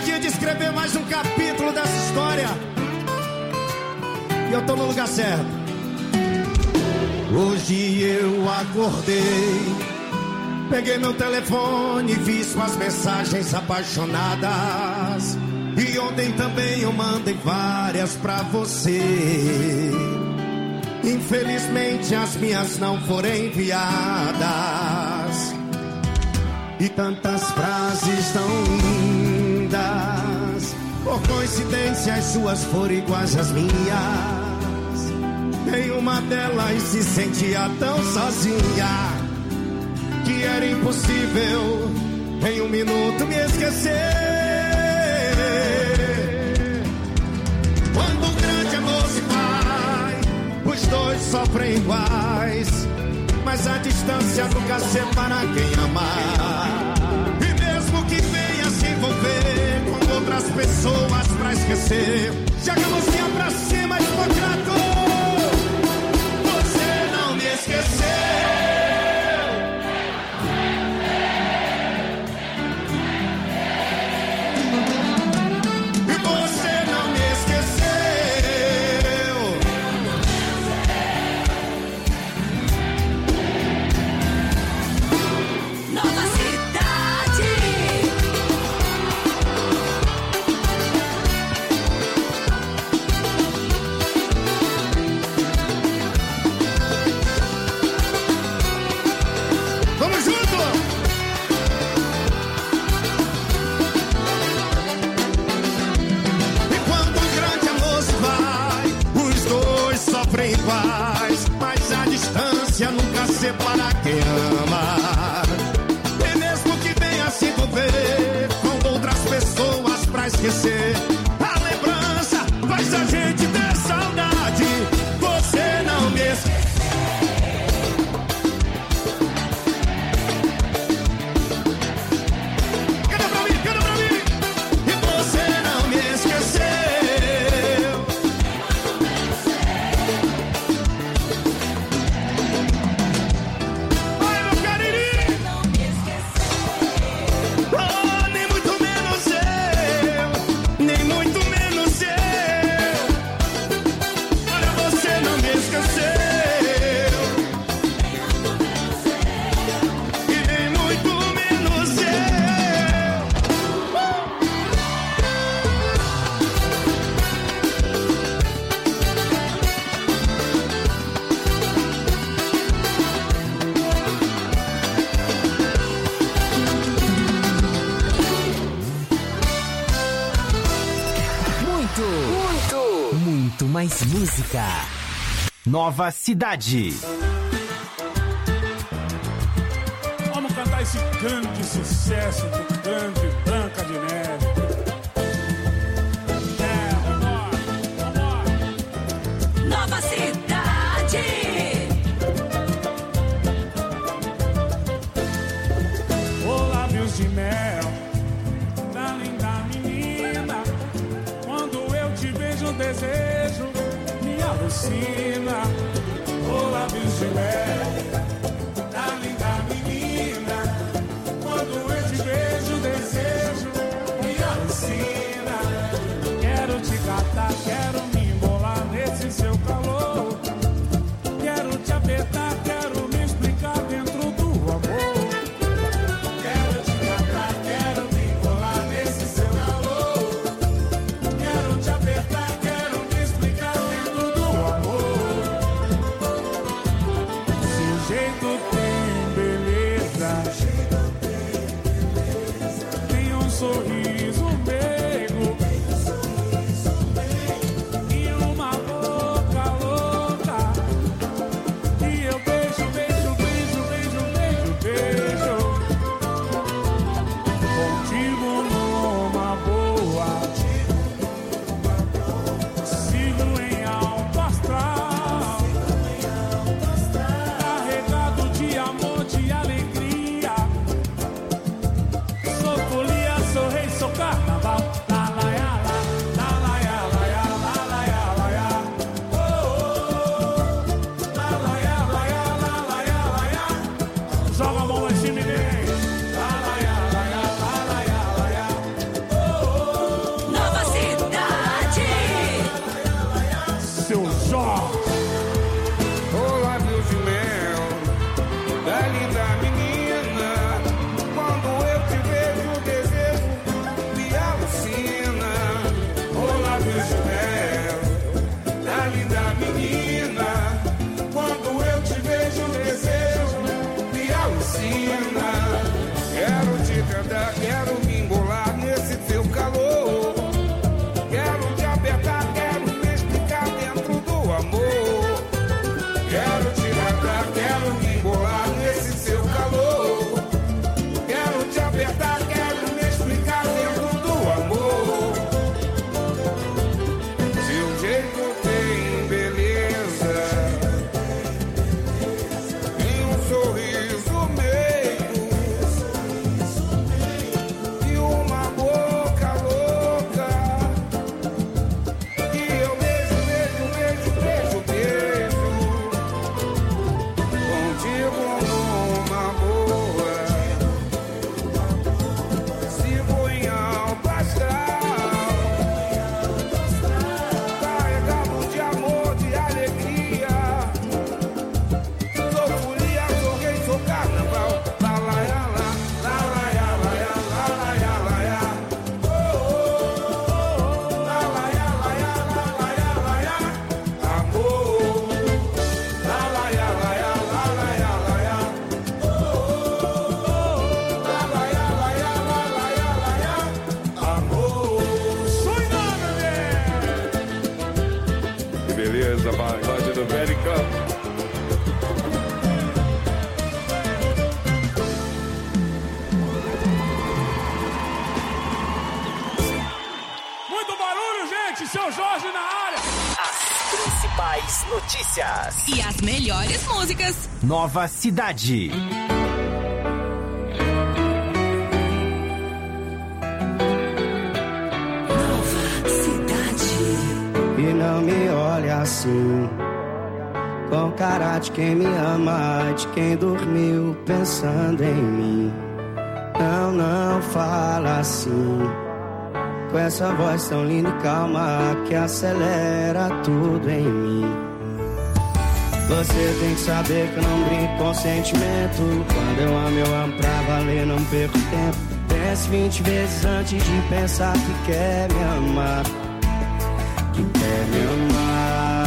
dia de escrever mais um capítulo dessa história. E eu tô no lugar certo. Hoje eu acordei, peguei meu telefone, vi suas mensagens apaixonadas. E ontem também eu mandei várias pra você. Infelizmente as minhas não foram enviadas. E tantas frases tão lindas, por coincidência as suas foram iguais às minhas. Em uma delas se sentia tão sozinha que era impossível em um minuto me esquecer. Quando o grande amor se vai, os dois sofrem iguais, mas a distância nunca separa quem ama. E mesmo que venha se envolver com outras pessoas pra esquecer, joga a mãozinha pra cima e for grato. Você não me esqueceu. Mas a distância nunca separa quem ama. E mesmo que venha se envolver com outras pessoas pra esquecer, a lembrança faz a gente ter saudade. Você não me esqueceu. Canta pra mim, canta pra mim. E você não me esqueceu. Mais música. Nova Cidade. Vamos cantar esse grande sucesso do grande Branca de Neve. Vambora. Nova Cidade. Ô lábios de mel da linda menina, quando eu te vejo o desejo me alucina. Ô lábios de mel da linda menina, quando eu te vejo o desejo me alucina. Quero te catar, quero me embolar nesse seu calor. Quero te apertar, quero me explicar dentro do amor. Quero te catar, quero me embolar nesse seu calor. Quero te apertar, quero me explicar dentro do amor. Se o seu Jorge. Ô lábios de mel da linda menina, quando eu te vejo o desejo me alucina. Ô lábios de mel da linda menina, quando eu te vejo o desejo me alucina. Quero te cantar, quero me embolar nesse teu calor. Quero te apertar, quero me explicar dentro do amor. Quero te cantar, quero me embolar nesse seu calor. Quero te apertar, quero me explicar dentro do amor. Seu jeito tem beleza, tem um sorriso meio e uma boca louca. E eu beijo, beijo, beijo, beijo, beijo. Contigo numa boa. Sigo em alto astral, carregado de amor, de alegria. Sou folia, sou rei, sou carnaval. Lá, lá, lá, lá, lá, lá, lá, lá, lá, lá, lá. Oh, oh, oh, lá, lá, lá, lá, lá, lá, lá, lá. Amor. Lá, lá, lá, lá, lá, lá, lá, lá. Oh, oh, oh, lá, lá, lá, lá, lá, lá, lá. Amor. Sonha, bebê. Que beleza, vai, do América. Muito barulho, gente. Seu Jorge na área. As principais notícias. E as melhores músicas. Nova Cidade. Nova Cidade. E não me olha assim, com cara de quem me ama, de quem dormiu pensando em mim. Não, não fala assim, com essa voz tão linda e calma que acelera tudo em mim. Você tem que saber que eu não brinco com sentimento. Quando eu amo pra valer, não perco tempo. Pense 20 vezes antes de pensar que quer me amar, que quer me amar.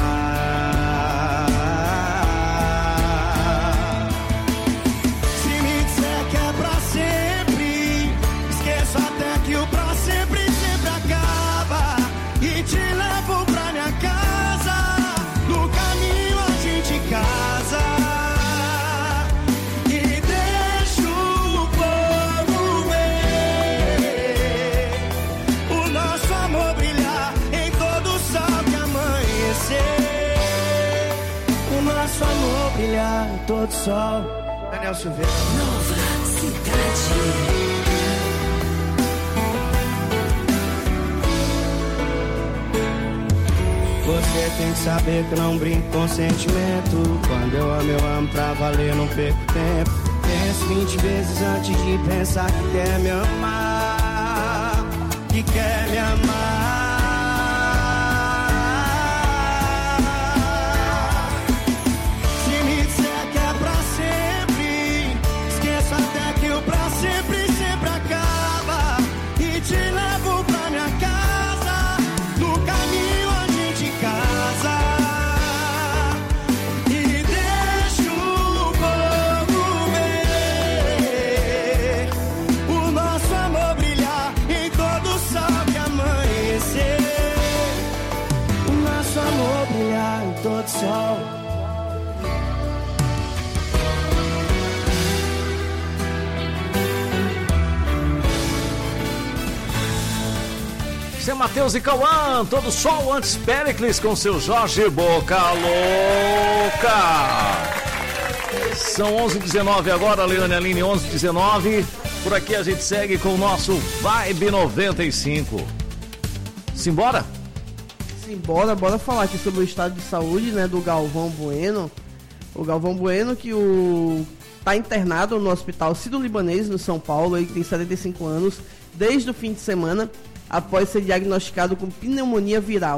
Se me disser que é pra sempre, esqueço até que o pra sempre sempre acaba. E te levo pra minha casa, no caminho a gente casa. E deixo o povo ver o nosso amor brilhar em todo o sol que amanhecer. O nosso amor brilhar em todo o sol. Daniel Silveira. Nova Cidade. Você tem que saber que eu não brinco com sentimento. Quando eu amo pra valer, não perco tempo. Penso 20 vezes antes de pensar que quer me amar, que quer me amar. Se me disser que é pra sempre, esqueço até que o pra sempre sempre acaba. E te levo pra minha casa, no caminho a gente casa. E deixo o povo ver o nosso amor brilhar em todo o sol que amanhecer. O nosso amor brilhar em todo o sol. Seu Matheus e Cauã, todo sol antes Péricles com seu Jorge Boca Louca. São 11h19 agora, Leone Aline, 11h19. Por aqui a gente segue com o nosso Vibe 95. Simbora? Simbora, bora falar aqui sobre o estado de saúde, né, do Galvão Bueno. O Galvão Bueno que tá internado no Hospital Sírio-Libanês, no São Paulo. Ele tem 75 anos, desde o fim de semana, após ser diagnosticado com pneumonia viral.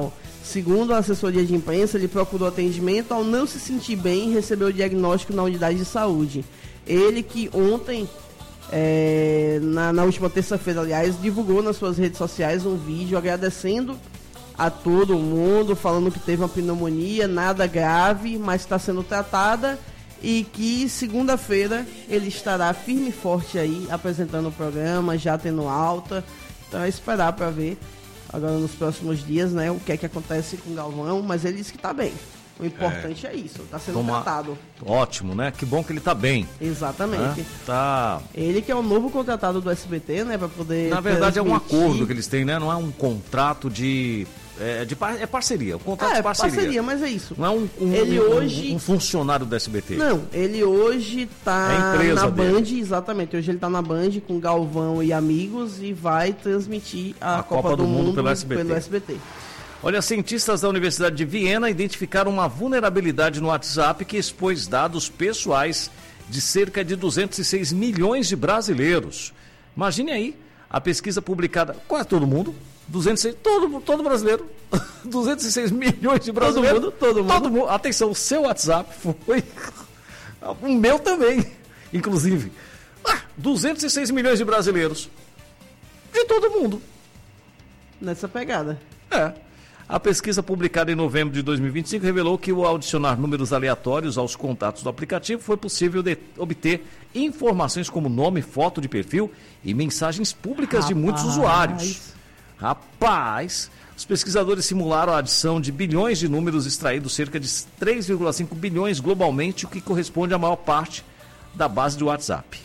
Segundo a assessoria de imprensa, ele procurou atendimento ao não se sentir bem e recebeu o diagnóstico na unidade de saúde. Ele que ontem, na última terça-feira, aliás, divulgou nas suas redes sociais um vídeo agradecendo a todo mundo, falando que teve uma pneumonia, nada grave, mas está sendo tratada e que segunda-feira ele estará firme e forte aí, apresentando o programa, já tendo alta. Então é esperar para ver agora nos próximos dias, né, o que é que acontece com o Galvão, mas ele disse que tá bem. O importante é isso, tá sendo tratado. Ótimo, né? Que bom que ele tá bem. Exatamente. Tá. Ele que é o novo contratado do SBT, né, para poder Na verdade é um acordo que eles têm, né? Não é um contrato de é parceria, um contrato de parceria. Mas é isso. Não é hoje um funcionário do SBT. Não, ele hoje tá na Band, exatamente. Hoje ele tá na Band com Galvão e amigos e vai transmitir a Copa do Mundo pelo SBT. Olha, cientistas da Universidade de Viena identificaram uma vulnerabilidade no WhatsApp que expôs dados pessoais de cerca de 206 milhões de brasileiros. Imagine aí, a pesquisa publicada, quase todo mundo, 206, todo brasileiro, 206 milhões de brasileiros. Todo mundo. Atenção, o seu WhatsApp foi, o meu também, inclusive. 206 milhões de brasileiros, de todo mundo. Nessa pegada. A pesquisa publicada em novembro de 2025 revelou que, ao adicionar números aleatórios aos contatos do aplicativo, foi possível obter informações como nome, foto de perfil e mensagens públicas de muitos usuários. Rapaz, os pesquisadores simularam a adição de bilhões de números extraídos, cerca de 3,5 bilhões globalmente, o que corresponde à maior parte da base do WhatsApp.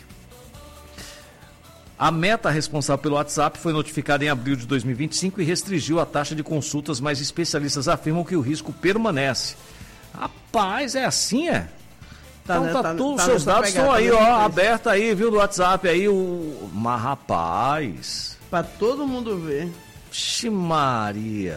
A Meta, responsável pelo WhatsApp, foi notificada em abril de 2025 e restringiu a taxa de consultas, mas especialistas afirmam que o risco permanece. Rapaz, é assim, é? Então os seus dados estão aí, abertos aí, viu, do WhatsApp aí, Mas, rapaz... Pra todo mundo ver. Vixe Maria.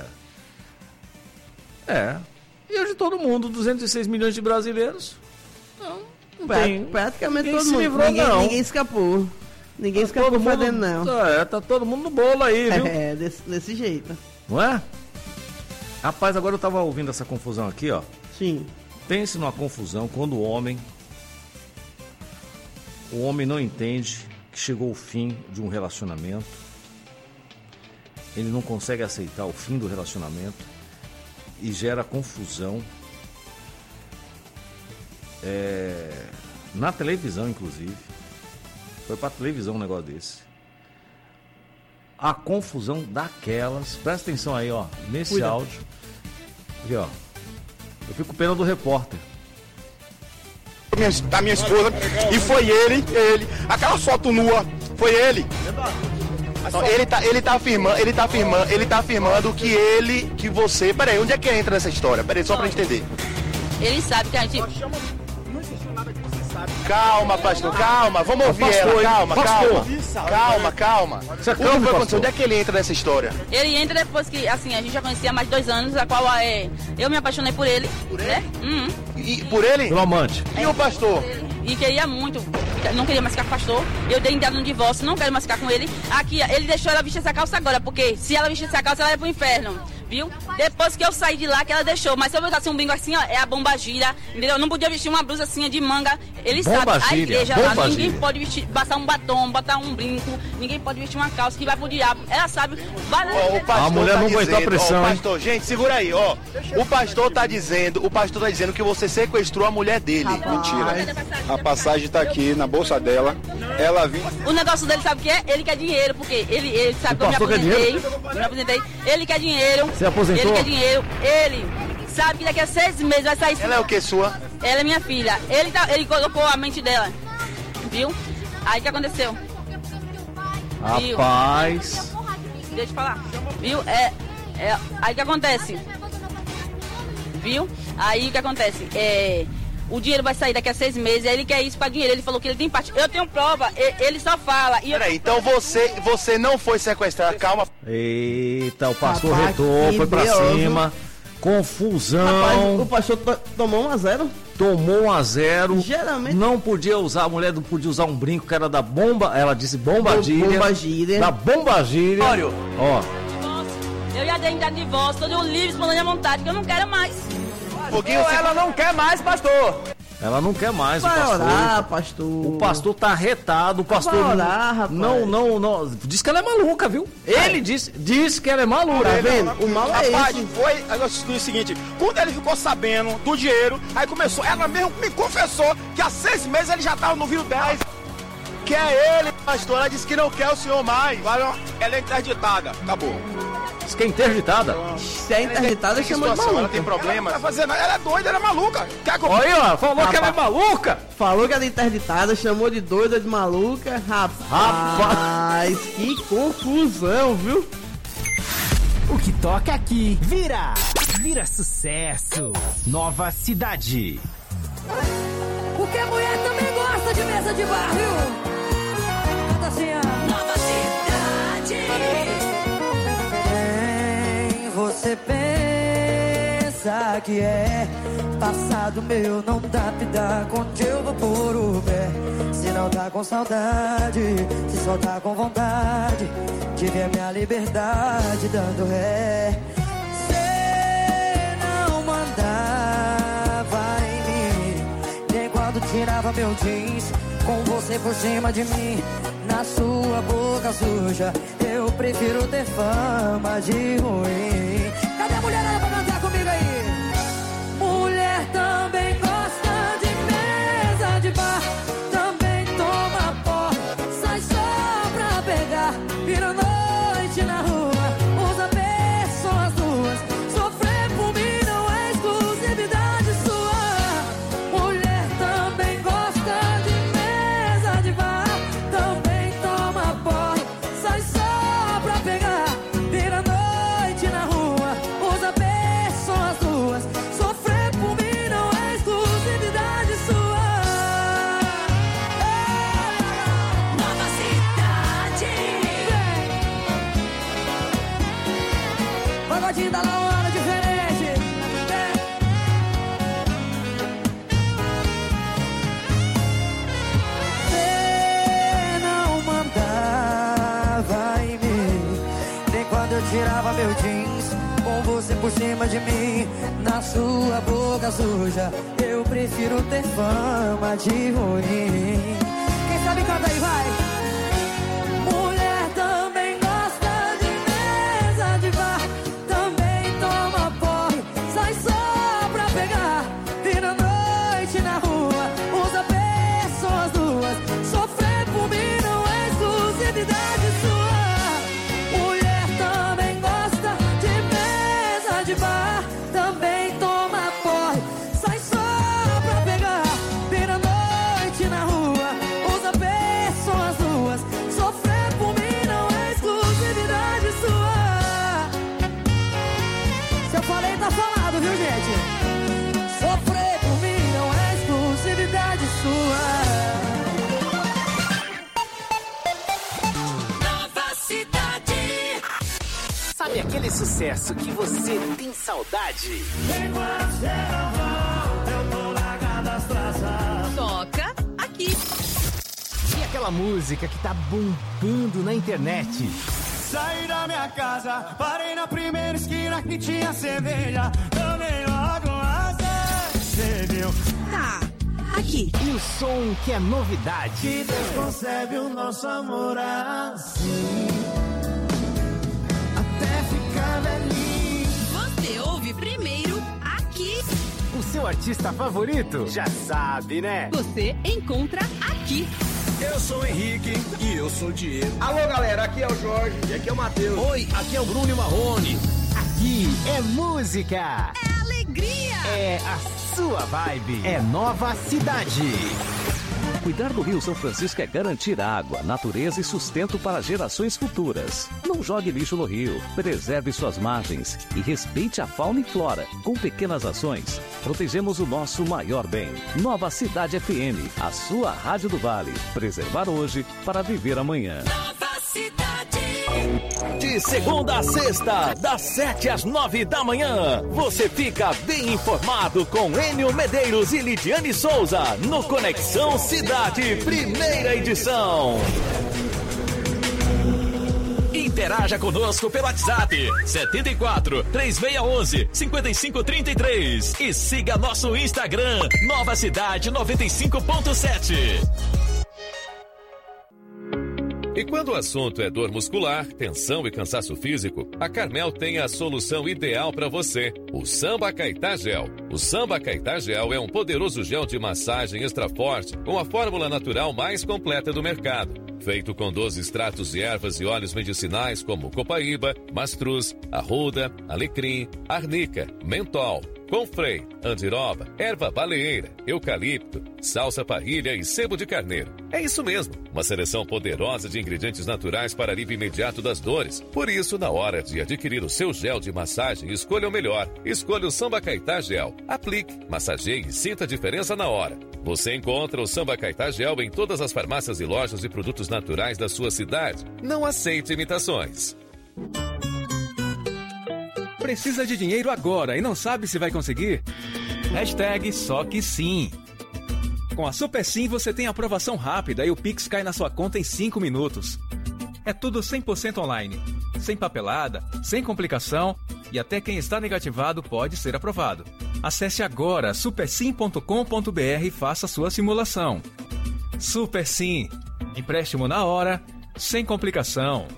E hoje todo mundo, 206 milhões de brasileiros. Não tem. Praticamente todo mundo. Livrou, ninguém escapou. Ninguém escapou fazendo, não. Tá todo mundo no bolo aí, viu? Desse jeito. Não é? Rapaz, agora eu tava ouvindo essa confusão aqui, ó. Sim. Pense numa confusão quando o homem não entende que chegou o fim de um relacionamento. Ele não consegue aceitar o fim do relacionamento e gera confusão. Na televisão, inclusive. Foi pra televisão um negócio desse. A confusão daquelas. Presta atenção aí, ó. Nesse áudio. Aqui, ó. Eu fico com pena do repórter. Da minha esposa. E foi ele. Aquela foto nua. Foi ele. Então, ele tá afirmando que você... Peraí, onde é que entra nessa história? Peraí, só pra gente entender. Ele sabe que a gente... Calma, pastor, calma, vamos ouvir ela, calma. O que foi acontecer? Onde é que ele entra nessa história? Ele entra depois que, assim, a gente já conhecia há mais de 2 anos, a qual eu me apaixonei por ele. Por ele? Né? E por ele? Pelo amante. E o pastor? E queria muito, não queria mais ficar com o pastor. Eu dei entrada no divórcio, não quero mais ficar com ele. Aqui, ele deixou ela vestir essa calça agora, porque se ela vestir essa calça, ela ia pro inferno. Viu? Depois que eu saí de lá, que ela deixou. Mas se eu botasse um brinco assim, ó, é a bomba gira, entendeu? Eu não podia vestir uma blusa assim de manga. Ele sabe, a igreja lá, ninguém pode vestir, passar um batom, botar um brinco, ninguém pode vestir uma calça que vai pro diabo. Ela sabe, a mulher não aguentou a pressão, pastor, gente, segura aí, ó. O pastor tá dizendo que você sequestrou a mulher dele. Mentira. A passagem tá aqui na bolsa dela. Ela viu. O negócio dele sabe o que é? Ele quer dinheiro, porque ele sabe que eu me aposentei. Ele quer dinheiro. Você aposentou? Ele quer dinheiro. Ele sabe que daqui a 6 meses vai sair. Ela é o que sua? Ela é minha filha. Ele colocou a mente dela. Viu? Aí o que aconteceu? Rapaz. Deixa eu falar. Viu? Aí o que acontece? Viu? Aí o que acontece? O dinheiro vai sair daqui a 6 meses, aí ele quer isso pra dinheiro, ele falou que ele tem parte. Eu tenho prova, ele só fala. Peraí, então você não foi sequestrado, calma. Eita, o pastor retou, foi pra cima. Confusão. Rapaz, o pastor tomou 1-0? Tomou 1-0. Geralmente. Não podia usar, a mulher não podia usar um brinco que era da bomba, ela disse bombadilha. Bombagíria. Da bombagíria. Olha. Ó. Eu já dei entrada de divórcio, tô livre, espontânea vontade, que eu não quero mais. Ela não quer mais, pastor. Ela não quer mais, Vai o pastor. orar, pastor. O pastor tá retado, o pastor. Vai orar, rapaz. Não. Diz que ela é maluca, viu? Ele disse que ela é maluca. Tá vendo? O mal é Rapaz, esse. foi o seguinte, quando ele ficou sabendo do dinheiro, aí começou, ela mesmo me confessou que há 6 meses ele já tava no vídeo dela. Quer ele, pastor, ela disse que não quer o senhor mais. Ela é interditada, acabou. Diz que é interditada. Se é interditada, chama de Ela maluca. tem problema. Ela é doida, ela é maluca. Olha aí, ó, falou que ela é maluca. Falou que era interditada, chamou de doida, de maluca. Rapaz, que confusão, viu? O que toca aqui vira sucesso. Nova Cidade. Porque a mulher também gosta de mesa de bar, viu? Canta assim, ó. Nova Cidade. Quem você pensa que é? Passado meu não dá pra dar onde eu vou pôr o pé. Se não tá com saudade, se só tá com vontade de ver minha liberdade dando ré. Cê não mandava em mim, nem quando tirava meu jeans com você por cima de mim. Na sua boca suja, eu prefiro ter fama de ruim. Cadê a mulherada pra cantar comigo aí? Mulher também gosta de mesa de bar, também toma pó, sai só pra pegar, vira noite na rua, usa pessoas duas, sofrer por mim não é exclusividade sua. Mulher também gosta de mesa de bar, também toma pó, sai só pra pegar, vira noite na rua, usa pessoas duas, sofrer por mim não é exclusividade sua. Nova Cidade. Pagodinho da Laura diferente. Você não mandava em mim, nem quando eu tirava meu jeans com você por cima de mim. Na sua boca suja, eu prefiro ter fama de ruim. Quem sabe canta aí, vai. Mulher também gosta de mesa de bar, também toma porre, sai só pra pegar, vira noite na rua, usa pessoas duas, sofrer por mim não é exclusividade sua. Mulher também gosta de mesa de bar, também toma porre, sai só pra pegar, vira noite na rua, usa pessoas duas, sofrer por mim não é exclusividade sua. Se eu falei, tá falado, viu, gente? Sofrer por mim não é exclusividade sua. Nova Cidade. Sabe aquele sucesso que você tem saudade? Toca aqui. E aquela música que tá bombando na internet? Saí da minha casa, parei na primeira esquina que tinha cerveja. Tomei logo você viu? Tá aqui. E o som que é novidade? Que Deus concebe o nosso amor assim, até ficar velhinho. Você ouve primeiro aqui. O seu artista favorito? Já sabe, né? Você encontra aqui. Eu sou o Henrique e eu sou o Diego. Alô, galera, aqui é o Jorge e aqui é o Matheus. Oi, aqui é o Bruno e Marrone. Aqui é música. É alegria. É a sua vibe. É Nova Cidade. Cuidar do Rio São Francisco é garantir água, natureza e sustento para gerações futuras. Não jogue lixo no rio, preserve suas margens e respeite a fauna e flora. Com pequenas ações, protegemos o nosso maior bem. Nova Cidade FM, a sua rádio do Vale. Preservar hoje para viver amanhã. Nova Cidade. De segunda a sexta, das 7 às 9 da manhã, você fica bem informado com Enio Medeiros e Lidiane Souza no Conexão Cidade, primeira edição. Interaja conosco pelo WhatsApp 74 3611 5533 e siga nosso Instagram Nova Cidade 95.7. E quando o assunto é dor muscular, tensão e cansaço físico, a Carmel tem a solução ideal para você, o Samba Caetá Gel. O Samba Caetá Gel é um poderoso gel de massagem extra forte com a fórmula natural mais completa do mercado. Feito com 12 extratos de ervas e óleos medicinais como copaíba, mastruz, arruda, alecrim, arnica, mentol, confrei, andiroba, erva baleeira, eucalipto, salsa parrilha e sebo de carneiro. É isso mesmo, uma seleção poderosa de ingredientes naturais para alívio imediato das dores. Por isso, na hora de adquirir o seu gel de massagem, escolha o melhor. Escolha o Samba Caetá Gel. Aplique, massageie e sinta a diferença na hora. Você encontra o Samba Caetá Gel em todas as farmácias e lojas de produtos naturais da sua cidade. Não aceite imitações. Precisa de dinheiro agora e não sabe se vai conseguir? Hashtag só que sim. Com a Super Sim você tem aprovação rápida e o Pix cai na sua conta em 5 minutos. É tudo 100% online, sem papelada, sem complicação e até quem está negativado pode ser aprovado. Acesse agora supersim.com.br e faça sua simulação. Super Sim, empréstimo na hora, sem complicação.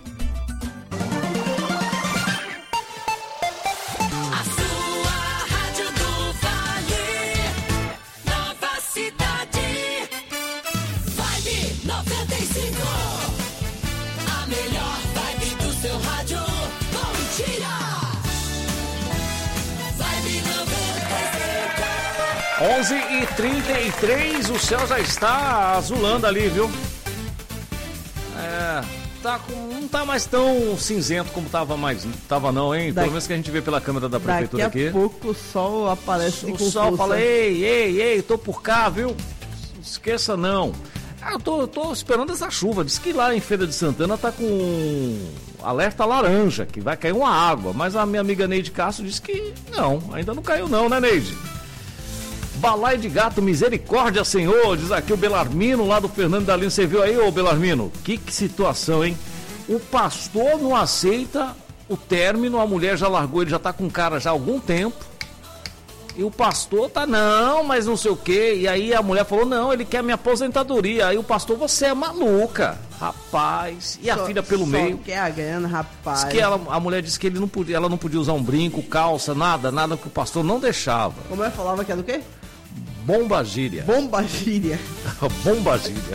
A melhor vibe do seu rádio. Bom dia! Vibe 11h33, o céu já está azulando ali, viu? Não tá mais tão cinzento como tava não, hein? Pelo menos que a gente vê pela câmera da prefeitura aqui. Daqui a pouco o sol aparece de O sol fala, ei, tô por cá, viu? Não esqueça não. Eu tô esperando essa chuva. Diz que lá em Feira de Santana tá com alerta laranja, que vai cair uma água. Mas a minha amiga Neide Castro disse que não, ainda não caiu não, né, Neide? Balai de gato, misericórdia, Senhor, diz aqui o Belarmino lá do Fernando da Lima. Você viu aí, ô Belarmino? Que situação, hein? O pastor não aceita o término, a mulher já largou, ele já tá com o cara já há algum tempo. E o pastor tá, não, mas não sei o quê. E aí a mulher falou, não, ele quer minha aposentadoria. Aí o pastor, você é maluca, rapaz. E a filha pelo meio. Só quer a grana, rapaz. Diz que a mulher disse que ela não podia usar um brinco, calça, nada que o pastor não deixava. Como ela falava que era do quê? Bombagíria. Bombagíria. Bombagíria.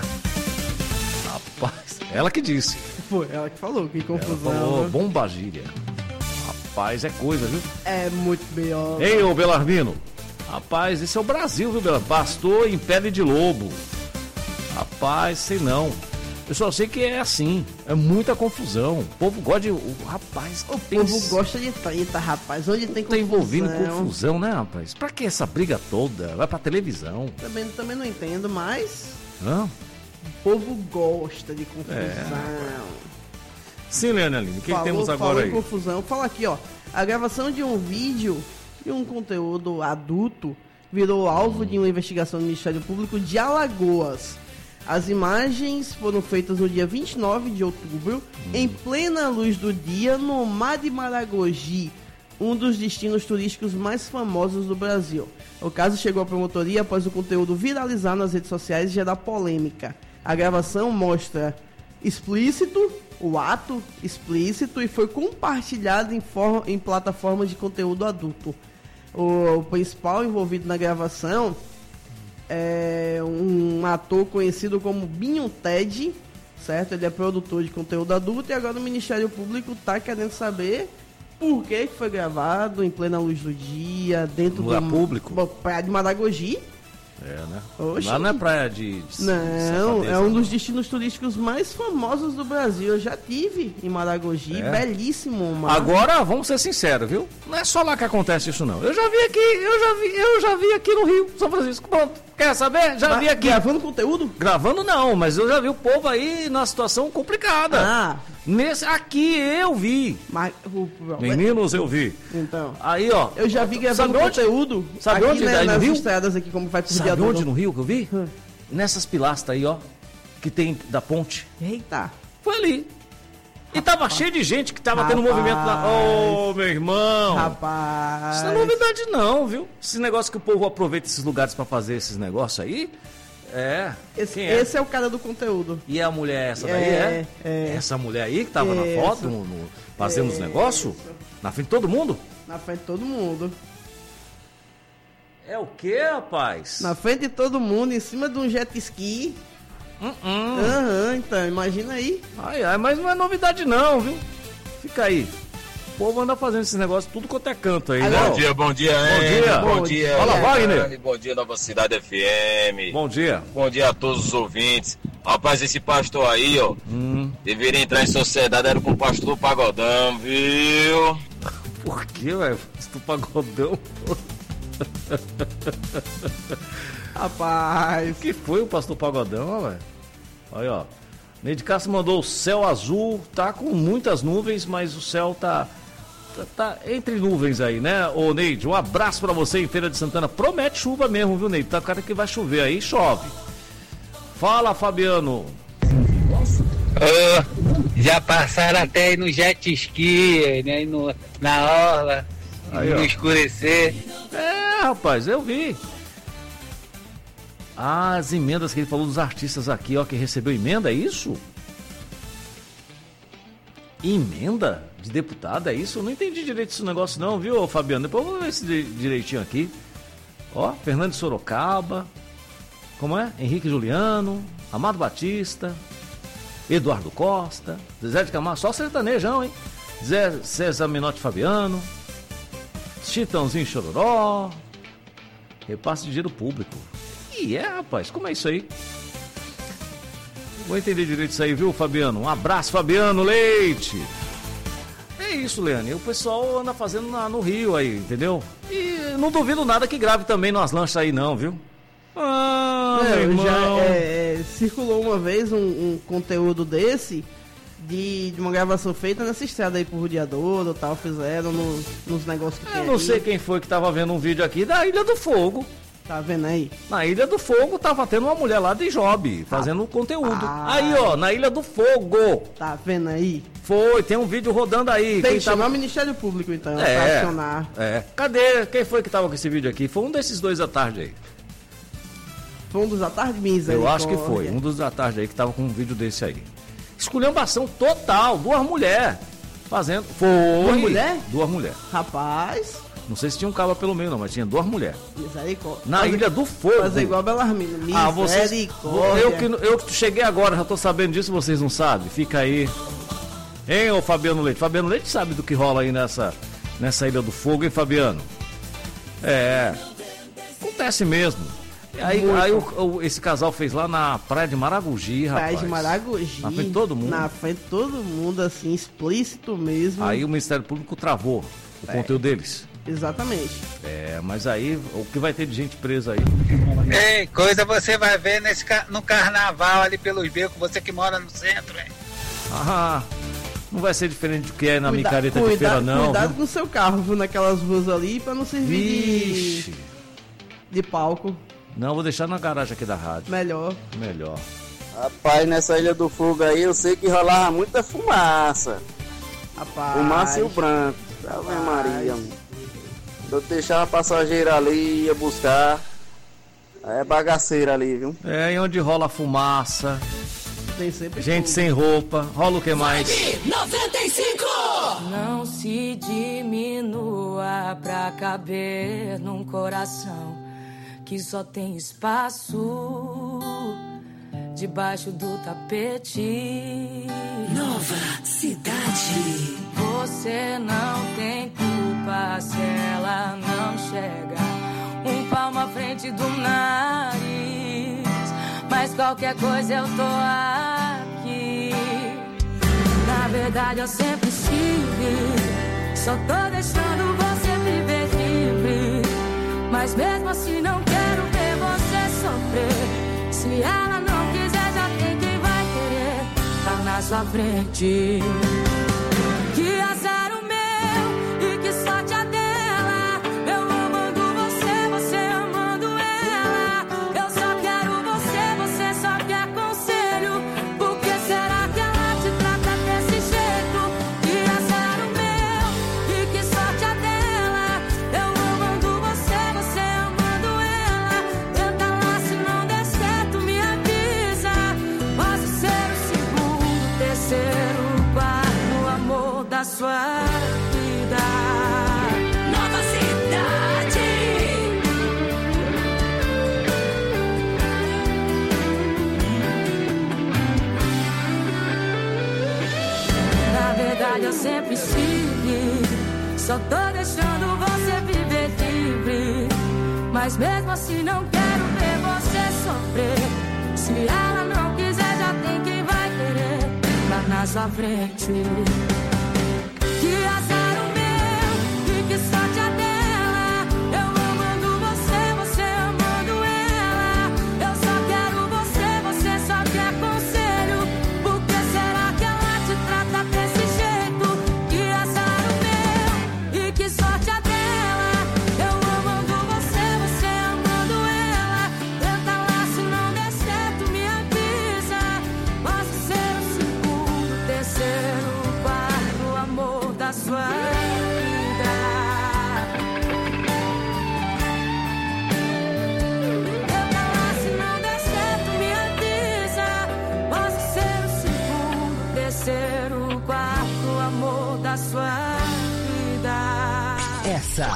Rapaz, ela que disse. Foi ela que falou, que confusão. Ela falou bombagíria. Rapaz, é coisa, viu? É muito melhor. Ei, ô Belarmino. Rapaz, esse é o Brasil, viu, Belarmino? Pastor em pele de lobo. Rapaz, sei não. Eu só sei que é assim. É muita confusão. O povo gosta de... Rapaz, o povo gosta de treta, rapaz. Onde tem confusão. Tá envolvido em confusão, né, rapaz? Pra que essa briga toda? Vai pra televisão. Também não entendo, mas... Não? O povo gosta de confusão. Sim, Leane Aline, o que temos agora aí? Confusão. Fala aqui, ó. A gravação de um vídeo e um conteúdo adulto virou alvo de uma investigação do Ministério Público de Alagoas. As imagens foram feitas no dia 29 de outubro, em plena luz do dia, no Mar de Maragogi, um dos destinos turísticos mais famosos do Brasil. O caso chegou à promotoria após o conteúdo viralizar nas redes sociais e gerar polêmica. A gravação mostra explícito, o ato explícito, e foi compartilhado em plataformas de conteúdo adulto. O principal envolvido na gravação é um ator conhecido como Binho Ted, certo? Ele é produtor de conteúdo adulto e agora o Ministério Público está querendo saber por que foi gravado em plena luz do dia, dentro do público. Praia de Maragogi. É, né? Oxi. Lá não é praia de não, é um dos destinos turísticos mais famosos do Brasil. Eu já tive em Maragogi, belíssimo mar. Agora, vamos ser sinceros, viu? Não é só lá que acontece isso, não. Eu já vi aqui no Rio, São Francisco. Pronto. Quer saber? Já vi aqui. Gravando conteúdo? Gravando não, mas eu já vi o povo aí numa situação complicada. Aqui eu vi. Meninos, eu vi. Então. Aí, ó. Eu já vi gravando conteúdo. Sabe onde? Nas estradas aqui, como vai por Sabe onde no Rio que eu vi? Nessas pilastras aí, ó. Que tem da ponte. Eita. Foi ali. E tava cheio de gente que tava tendo movimento lá. Ô, meu irmão. Rapaz. Isso não é novidade não, viu? Esse negócio que o povo aproveita esses lugares pra fazer esses negócios aí. Esse é o cara do conteúdo. E a mulher essa daí Essa mulher aí que tava na foto, fazendo os negócios? Na frente de todo mundo? Na frente de todo mundo. É o que, rapaz? Na frente de todo mundo, em cima de um jet ski. Então, imagina aí. Mas não é novidade não, viu? Fica aí. O povo anda fazendo esse negócio tudo quanto é canto aí, né? Bom dia, Bom dia. Fala, Wagner. Bom dia, Nova Cidade FM. Bom dia. Bom dia a todos os ouvintes. Rapaz, esse pastor aí, ó, deveria entrar em sociedade, era com o pastor do Pagodão, viu? Por que, velho? Pastor Pagodão? Rapaz. O que foi o pastor Pagodão, velho? Olha, ó. Neide Castro mandou o céu azul, tá com muitas nuvens, mas o céu tá entre nuvens aí, né, ô Neide? Um abraço pra você em Feira de Santana. Promete chuva mesmo, viu, Neide? Tá cara que vai chover aí, chove. Fala, Fabiano. Já passaram até aí no jet ski, né, na orla, aí, no escurecer. Rapaz, eu vi. As emendas que ele falou dos artistas aqui, ó, que recebeu emenda, é isso? Emenda de deputado, é isso? Eu não entendi direito esse negócio não, viu, Fabiano? Depois eu vou ver esse direitinho aqui. Ó, Fernando de Sorocaba, como é? Henrique Juliano, Amado Batista, Eduardo Costa, Zezé de Camargo, só sertanejão, hein? César Menotti Fabiano, Chitãozinho Chororó, repasse de dinheiro público. Rapaz, como é isso aí? Vou entender direito isso aí, viu, Fabiano? Um abraço, Fabiano Leite. É isso, Leane. O pessoal anda fazendo no Rio aí, entendeu? E não duvido nada que grave também nas lanchas aí, não, viu? Meu irmão. Circulou uma vez um conteúdo desse de uma gravação feita nessa estrada aí por Rodeador e tal, fizeram nos negócios que tem. Eu não sei quem foi que tava vendo um vídeo aqui da Ilha do Fogo. Tá vendo aí? Na Ilha do Fogo tava tendo uma mulher lá de Job, fazendo conteúdo. Aí, ó, na Ilha do Fogo. Tá vendo aí? Foi, tem um vídeo rodando aí. Tem que chamar o Ministério Público, então, pra acionar. Cadê? Quem foi que tava com esse vídeo aqui? Foi um desses dois da tarde aí. Foi um dos da tarde, Misa? Eu acho que foi, um dos da tarde aí que tava com um vídeo desse aí. Esculhambação total, duas mulheres fazendo. Foi. Duas mulheres? Duas mulheres. Rapaz. Não sei se tinha um cabo pelo meio não, mas tinha duas mulheres. Misericórdia. Na Ilha do Fogo. Fazer igual a Belarmina. Misericórdia. Eu que cheguei agora, já tô sabendo disso, vocês não sabem? Fica aí. Hein, ô Fabiano Leite? Fabiano Leite sabe do que rola aí nessa Ilha do Fogo, hein, Fabiano? Acontece mesmo. Aí esse casal fez lá na Praia de Maragogi, rapaz. Praia de Maragogi. Na frente de todo mundo. Na frente de todo mundo, assim, explícito mesmo. Aí o Ministério Público travou o conteúdo deles. Exatamente. Mas aí, o que vai ter de gente presa aí? Ei, coisa você vai ver no carnaval ali pelos becos, você que mora no centro, hein? Não vai ser diferente do que é na micareta de feira, não. Cuidado com o seu carro, viu, naquelas ruas ali, pra não servir de palco. Não, vou deixar na garagem aqui da rádio. Melhor. Rapaz, nessa Ilha do Fogo aí, eu sei que rolava muita fumaça. Rapaz. Fumaça e o branco. Ave Maria, mano. Eu deixava a passageira ali, ia buscar. É bagaceira ali, viu? E onde rola fumaça. Tem sempre gente sem roupa. Rola o que mais? 95! Não se diminua pra caber num coração que só tem espaço debaixo do tapete. Nova Cidade. Você não tem culpa se ela não chega um palmo à frente do nariz. Mas qualquer coisa eu tô aqui. Na verdade eu sempre estive, só tô deixando você viver livre. Mas mesmo assim não quero ver você sofrer. Se ela não quiser, já tem quem vai querer. Tá na sua frente. Que azar o meu e que sorte a dela. Eu amando você, você amando ela. Eu só quero você, você só quer conselho. Por que será que ela te trata desse jeito? eu sempre estive. Só tô deixando você viver livre. Mas mesmo assim não quero ver você sofrer. Se ela não quiser, já tem quem vai querer lá na sua frente. Que azar o meu e que sorte a dela. Eu amando você, você amando ela. Eu só quero você, você só quer conselho. Por que será que ela te trata desse jeito? Que azar o meu e que sorte a dela. Eu amando você, você amando ela. Tenta lá, se não der certo, me avisa. Posso ser o segundo, terceiro, quarto amor da sua vida. Tenta lá, se não der certo, me avisa. Posso ser o segundo, terceiro, quarto amor da sua vida. Essa.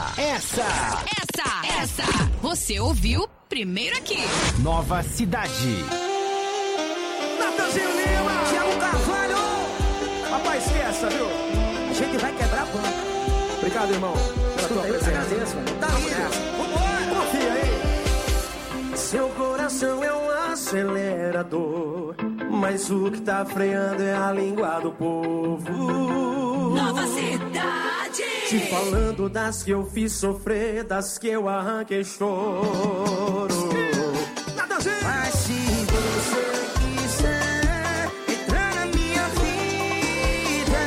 Você ouviu primeiro aqui. Nova Cidade. Natanzinho Lima, Thiago Carvalho. Rapaz, esqueça, viu? A gente vai quebrar a banca. Obrigado, irmão, pela tua presença. Tá lindo. Vambora. Confia aí. Seu coração é um acelerador, mas o que tá freando é a língua do povo. Nova Cidade. Te falando das que eu fiz sofrer, das que eu arranquei choro. Mas se você quiser entrar na minha vida,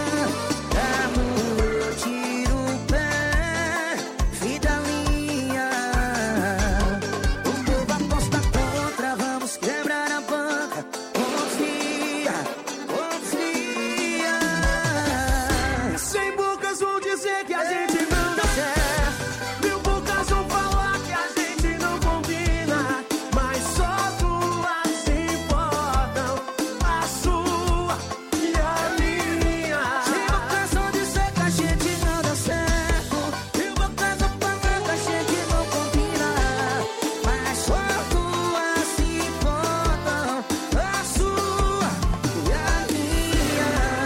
eu tiro o pé, vida linha. O povo aposta contra, vamos quebrar a banca. Confia, confia. Sem bocas vão dizer que a gente não dá certo. Mil bocas vão falar que a gente não combina. Mas só duas importam, a sua e a minha. Sem bocas vão dizer que a gente não dá certo. Mil bocas vão falar que a gente não combina. Mas só duas importam, a sua e a minha.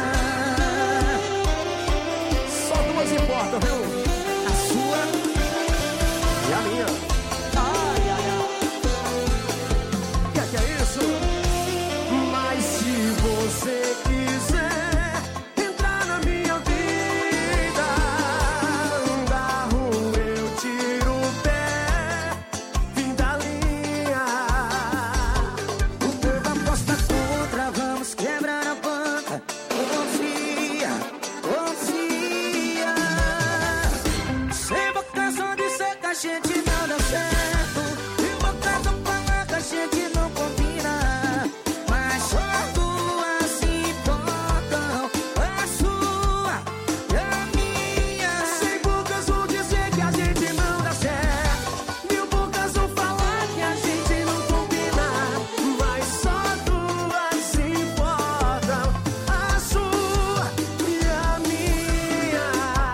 Só duas importam, viu? A sua e a minha. Ai, ai, ai. Que é isso? Mas se você quiser entrar na minha vida, da rua eu tiro o pé, fim da linha. O povo aposta contra, vamos quebrar a banca. Confia, confia. Sem bocas vão dizer que a gente não dá certo. E bocas vão falar que a gente não combina. Mas só duas importam, a sua e a minha. Sem bocas vão dizer que a gente não dá certo. Mil bocas vão falar que a gente não combina. Mas só duas importam, a sua e a minha.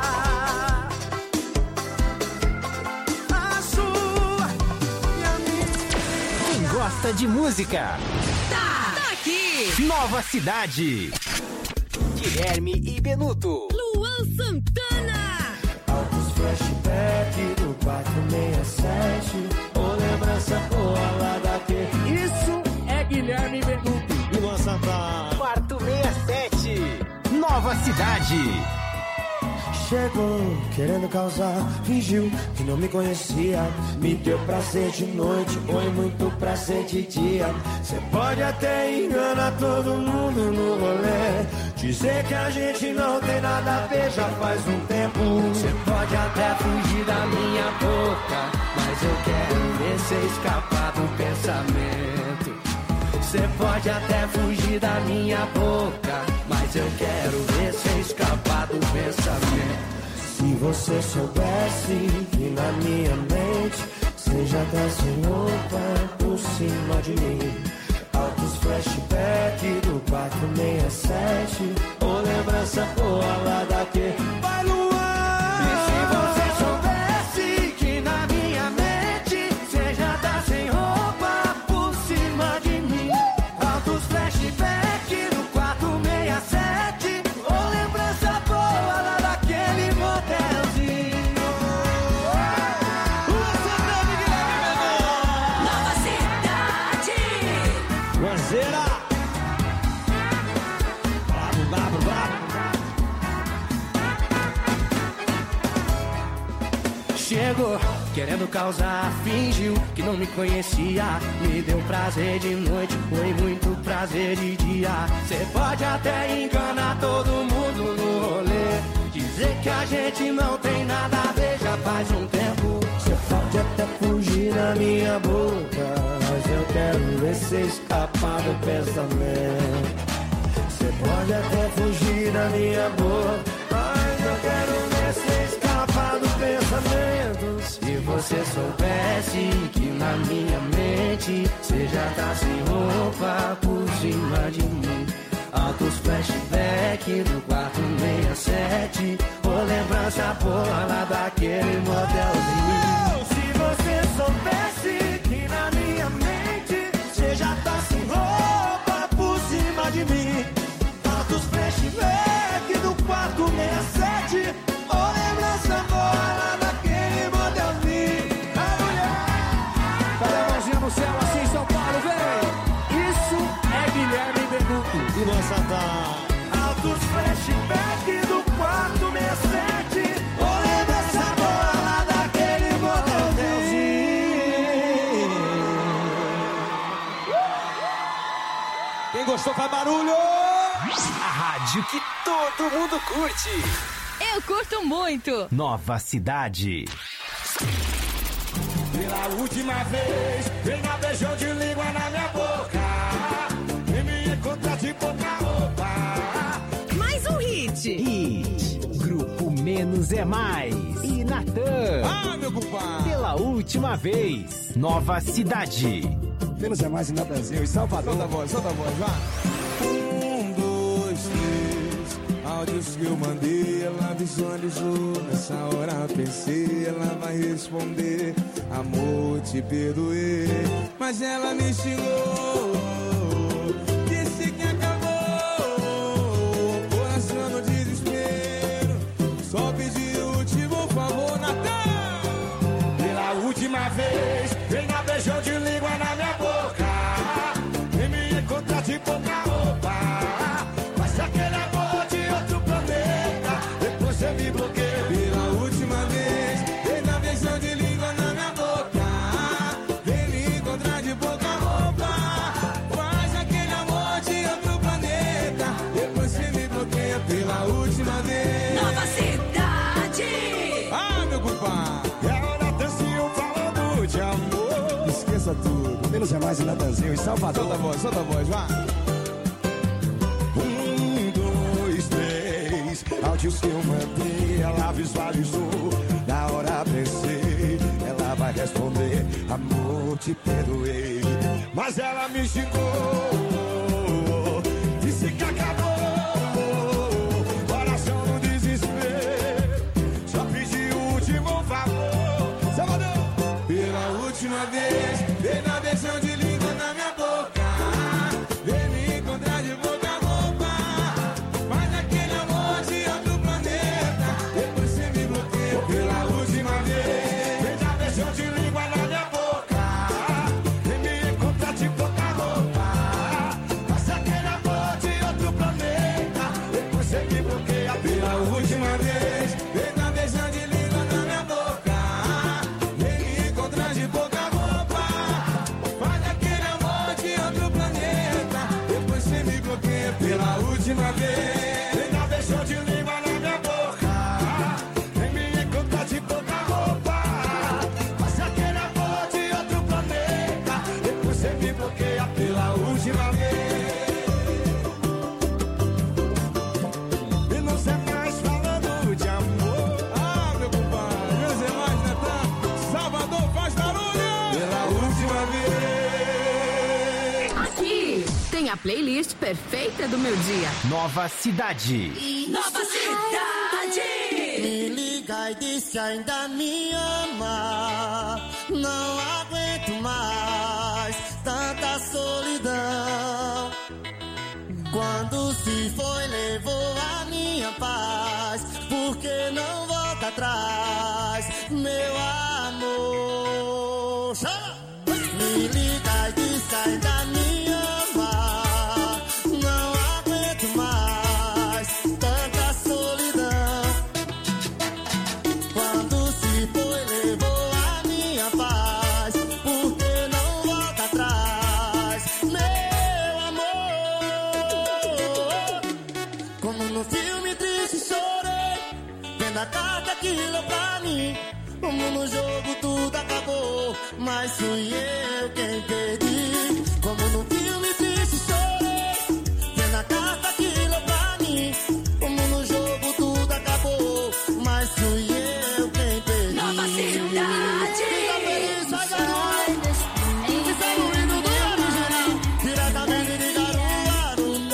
A sua e a minha. Quem gosta de música? Tá aqui. Nova Cidade. Guilherme e Benuto. Luan Santana. Altos flashback do 467. Ô lembrança boa lá daqui. Isso é Guilherme Benuto e Luan Santana. Quarto 67. Nova Cidade. Chegou querendo causar, fingiu que não me conhecia. Me deu prazer de noite, foi muito prazer de dia. Cê pode até enganar todo mundo no rolê, dizer que a gente não tem nada a ver já faz um tempo. Cê pode até fugir da minha boca, mas eu quero ver cê escapar do pensamento. Cê pode até fugir da minha boca, mas eu quero ver cê escapar do pensamento. Se você soubesse que na minha mente cê já tá sem roupa por cima de mim. Altos flashback do 467. Ô lembrança boa lá daqui. Vai, Luan! E se você soubesse que na minha mente cê já tá sem roupa por cima de mim. Altos flashback do 467. Ô lembrança querendo causar, fingiu que não me conhecia. Me deu prazer de noite, foi muito prazer de dia. Cê pode até enganar todo mundo no rolê, dizer que a gente não tem nada a ver já faz um tempo. Cê pode até fugir da minha boca, mas eu quero ver cê escapar do pensamento. Cê pode até fugir da minha boca, mas eu quero ver cê escapar do pensamento. Se você soubesse que na minha mente cê já tá sem roupa por cima de mim. Altos flashback do quarto 67, ou lembrança porra lá daquele motelzinho. Se você soubesse que na minha mente cê já tá sem roupa por cima de mim. Altos flashback do quarto 67, ou lembrança porra lá daquele motelzinho. A mulher, Cadê a mãozinha no céu assim, São Paulo, vem! Isso é Guilherme Benuto e Luan Santana. Altos flashback do quarto 67, ou lembrança porra lá daquele motelzinho. Quem gostou faz barulho! A rádio que todo mundo curte. Eu curto muito. Nova Cidade. Pela última vez, venha beijão de língua na minha boca. E me encontrar de pouca roupa. Mais um hit. Hit. Grupo Menos é Mais. E Natan. Ah, meu compadre. Pela última vez. Nova Cidade. Menos é Mais em Natanzinho e Salvador. Solta a voz, vá. 1, 2, 3. Áudios que eu mandei, ela visualizou. Nessa hora pensei, ela vai responder. Amor, te perdoei, mas ela me xingou. Disse que acabou, coração no desespero. Só pedi o último favor, Natan. Pela última vez, venha beijão de língua na minha boca. E me encontrar de pouca roupa. Mas aquele amor de outro planeta, depois você me bloqueia. Pela última vez, venha beijão de língua na minha boca. Vem me encontrar de pouca roupa. Faz aquele amor de outro planeta, depois você me bloqueia. Pela última vez. Nova Cidade. Ah, meu compadre. É o Natanzinho falando de amor. Esqueça tudo. Menos é Mais em Natanzinho e Salvador. Solta a voz, vá. 1, 2, 3. Áudios que eu mandei, ela visualizou. Na hora pensei, ela vai responder. Amor, te perdoei, mas ela me xingou. Disse que acabou, coração no desespero. Só pedi o último favor, Salvador. Pela última vez, vem na beijão de língua na minha boca. Vem me encontrar de boca a roupa. Faz aquele amor de outro planeta, depois você me bloqueia. Pela última vez, vem na beijão de língua na minha boca. Vem me encontrar de boca a roupa. Faz aquele amor de outro planeta, depois você me bloqueia. Pela última vez, vem na beijão de língua na minha boca. Vem me encontrar de boca a roupa. Faz aquele amor de outro planeta, depois você me bloqueia. Pela última vez, vem na beijão de língua na minha boca. Vem me encontrar de boca a roupa. Faz aquele amor de outro planeta, depois você me bloqueia. Pela última vez. E não sei mais falando de amor. Ah, meu compadre, Menos é Mais, Natan. Salvador faz barulho. Pela última vez. Aqui tem a playlist perfeita do meu dia. Nova Cidade. Nova Cidade. Me liga e diz que ainda me ama. Não aguento mais tanta solidão. Quando se foi, levou a minha paz. Por que não volta atrás, meu amor? Chama! Me liga e diz que ainda me ama. Não aguento mais tanta solidão. Quando se foi, levou a aquilo pra mim. Como no jogo tudo acabou, mas fui eu quem perdi. Como no filme triste chorei, vendo a carta aquilo pra mim. Como no jogo tudo acabou, mas fui eu quem perdi. Nova Cidade. Fica feliz, sai ganhando. Isso é o hino do original, diretamente de Caruaru.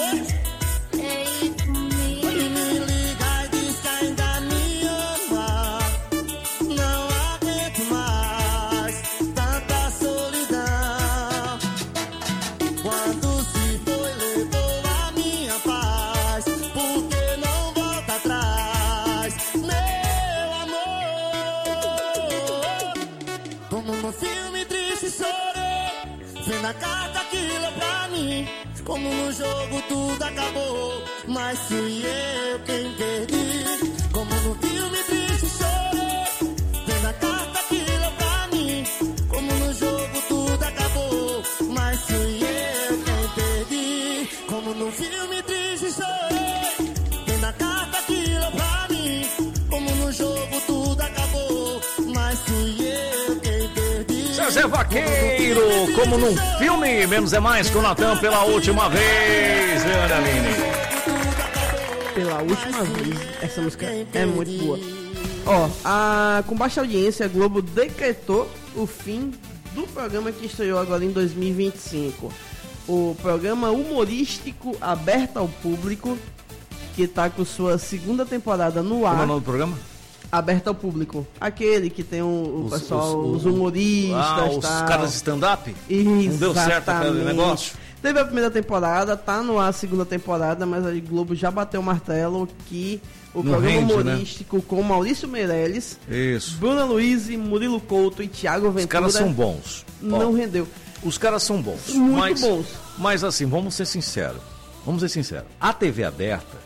E me liga e diz que ainda me ama. Não aguento mais tanta solidão. Quando se foi, levou a minha paz. Por que não volta atrás, meu amor? Como no filme triste chorei, vendo a carta aquilo pra mim. Como no jogo tudo acabou, mas fui eu quem perdi. Como no filme triste chorei, vendo a carta aquilo pra mim. Como no jogo tudo acabou, mas fui eu quem perdi. Como no filme triste chorei, vendo a carta aquilo pra mim. Como no jogo tudo acabou, mas fui eu quem perdi. Zezé Vaqueiro, como num filme, menos é mais com o Natan pela última vez, Leandro Aline. Pela última vez, essa música é muito boa. Com baixa audiência, a Globo decretou o fim do programa que estreou agora em 2025. O programa humorístico aberto ao público, que está com sua segunda temporada no ar. Como é o nome do programa? Aberto ao público. Aquele que tem o pessoal, os humoristas. Os caras de stand-up? Exatamente. Não deu certo aquele negócio? Teve a primeira temporada, tá no ar a segunda temporada, mas a Globo já bateu o martelo que o Não programa rende, humorístico, né? Com Maurício Meirelles, Isso. Bruna Luiz, Murilo Couto e Thiago Ventura. Os caras são bons. Não rendeu. Os caras são bons. Muito bons. Mas assim, vamos ser sinceros. A TV aberta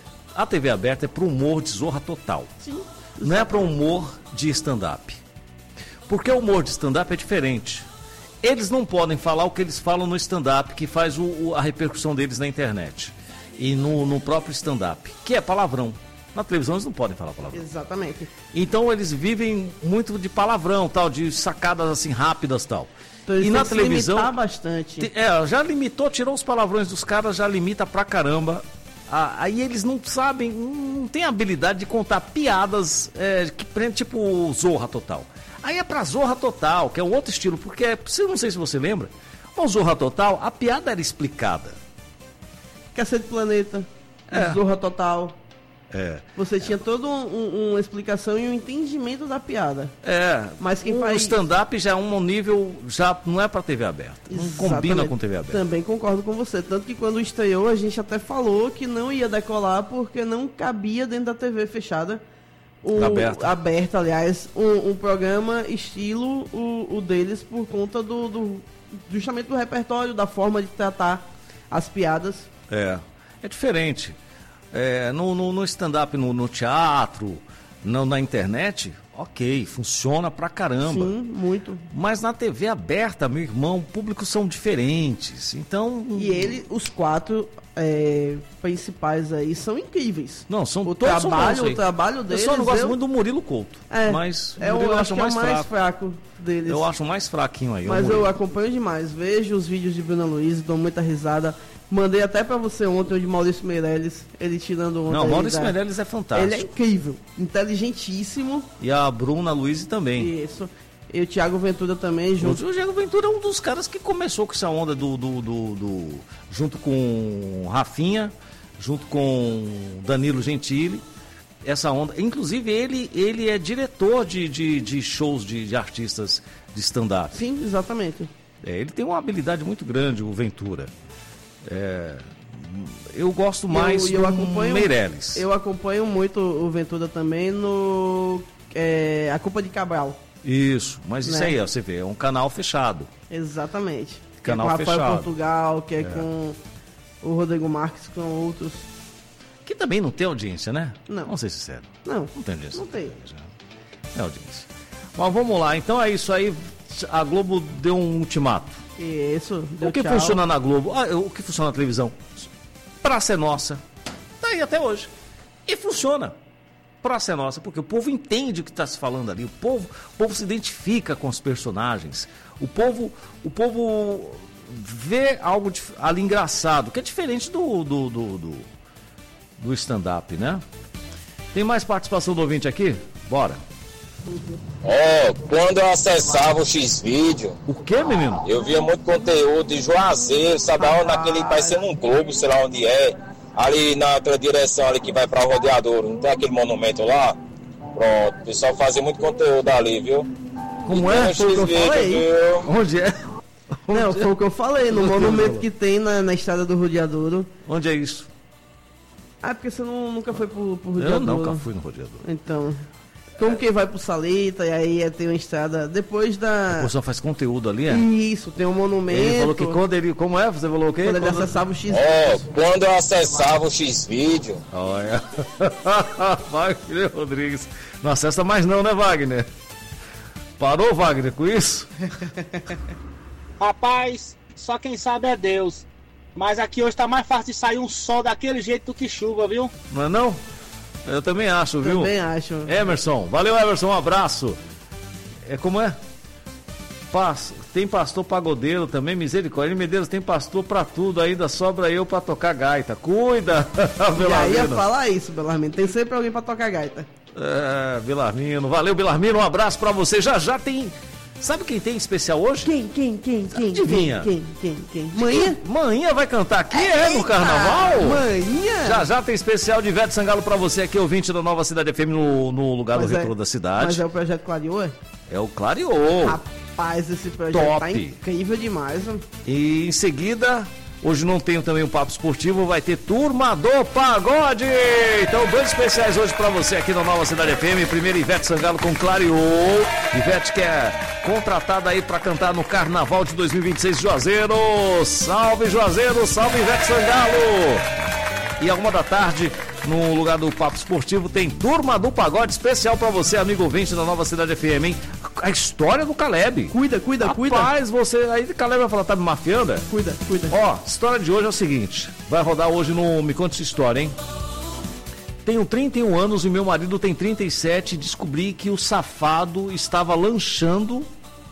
é pro humor de Zorra Total. Sim. Não é para humor de stand-up. Porque o humor de stand-up é diferente. Eles não podem falar o que eles falam no stand-up, que faz a repercussão deles na internet. E no próprio stand-up, que é palavrão. Na televisão eles não podem falar palavrão. Exatamente. Então eles vivem muito de palavrão, tal, de sacadas assim rápidas, tal. Então, e na televisão limitar bastante. Já limitou, tirou os palavrões dos caras, já limita pra caramba. Aí eles não sabem, não tem habilidade de contar piadas que prende tipo Zorra Total. Aí é pra Zorra Total, que é um outro estilo, porque não sei se você lembra, o Zorra Total, a piada era explicada. Cacete Planeta, Zorra Total. Você tinha toda uma explicação e um entendimento da piada. Mas quem faz... O stand-up já é um nível, já não é pra TV aberta. Não combina com TV aberta. Também concordo com você. Tanto que quando estreou, a gente até falou que não ia decolar porque não cabia dentro da TV fechada. Aberta, aliás, um programa estilo o deles por conta justamente do repertório, da forma de tratar as piadas. É diferente. No stand-up, no teatro, na internet, ok, funciona pra caramba. Sim, muito. Mas na TV aberta, meu irmão, públicos são diferentes, então... E os quatro principais aí são incríveis. Não, são o todos trabalho, bons, o trabalho deles... Eu só não gosto muito do Murilo Couto, mas o Murilo eu acho mais fraco deles. Eu acho mais fraquinho aí. Mas eu acompanho demais, vejo os vídeos de Bruna Luiz, dou muita risada. Mandei até pra você ontem o de Maurício Meirelles, ele tirando ontem. Não, Maurício Meirelles é fantástico. Ele é incrível, inteligentíssimo. E a Bruna Luiz também. Isso. E o Thiago Ventura também, junto. O Thiago Ventura é um dos caras que começou com essa onda junto com Rafinha, junto com Danilo Gentili. Essa onda. Inclusive, ele é diretor de shows de artistas de stand-up. Sim, exatamente. Ele tem uma habilidade muito grande, o Ventura. Eu gosto mais do Meirelles. Eu acompanho muito o Ventura também no A Culpa de Cabral. Isso, mas isso aí, você vê, é um canal fechado. Exatamente. Canal que é com fechado. Rafael Portugal, que é com o Rodrigo Marques, com outros. Que também não tem audiência, né? Não. Vamos ser sinceros. Não tem audiência. Não tem. Não é audiência. Mas vamos lá, então é isso aí. A Globo deu um ultimato. Isso, o que funciona na Globo, o que funciona na televisão, Praça é Nossa, tá aí até hoje. E funciona. Praça é Nossa, porque o povo entende o que está se falando ali, o povo se identifica com os personagens, o povo vê algo ali engraçado, que é diferente do stand-up, né? Tem mais participação do ouvinte aqui? Bora. Quando eu acessava o X-Vídeo... O que, menino? Eu via muito conteúdo de Juazeiro, sabe onde? Naquele, parecendo um globo, sei lá onde é. Ali na outra direção, ali que vai para o Rodeador, não tem aquele monumento lá? Pronto, o pessoal fazia muito conteúdo ali, viu? Como é? Foi o que eu falei. Viu? Onde é? Não, foi o que eu falei, no monumento que tem na estrada do Rodeador. Onde é isso? Ah, porque você nunca foi pro Rodeador. Eu nunca fui no Rodeador. Então... Como quem vai pro Saleta e aí tem uma estrada depois da... O pessoal faz conteúdo ali, é? Isso, tem um monumento. Ele falou que quando ele... Como é? Você falou o quê? Quando ele acessava o X-Vídeo. Quando eu acessava o X-Vídeo... Olha. Wagner Rodrigues. Não acessa mais não, né, Wagner? Parou, Wagner, com isso? Rapaz, só quem sabe é Deus. Mas aqui hoje tá mais fácil de sair um sol daquele jeito do que chuva, viu? Não é não? Eu também acho, viu? Também acho. Emerson, valeu, Emerson, um abraço. Como é? Tem pastor pagodeiro também, misericórdia. Medeiros tem pastor pra tudo, ainda sobra eu pra tocar gaita. Cuida, Belarmino. Já ia falar isso, Belarmino. Tem sempre alguém pra tocar gaita. Belarmino. Valeu, Belarmino, um abraço pra você. Já tem... Sabe quem tem especial hoje? Quem? Adivinha? Quem? Manhã? Manhã vai cantar aqui, no Carnaval? Manhã? Já tem especial de Ivete Sangalo pra você aqui, ouvinte da Nova Cidade FM no lugar do retrô da cidade. Mas é o projeto Clareou, é? É o Clareou. Rapaz, esse projeto tá incrível demais. E em seguida... Hoje não tem também um papo esportivo, vai ter Turma do Pagode. Então, dois especiais hoje pra você aqui na Nova Cidade FM. Primeiro, Ivete Sangalo com Clareou. Ivete que é contratada aí pra cantar no Carnaval de 2026 de Juazeiro. Salve Juazeiro, salve Ivete Sangalo. E à 1h da tarde, no lugar do papo esportivo, tem Turma do Pagode especial pra você, amigo ouvinte da Nova Cidade FM, hein? A história do Caleb. Cuida. Rapaz, você... Aí o Caleb vai falar, tá me mafiando? Cuida. Ó, a história de hoje é o seguinte. Vai rodar hoje no Me Conte Essa História, hein? Tenho 31 anos e meu marido tem 37. Descobri que o safado estava lanchando.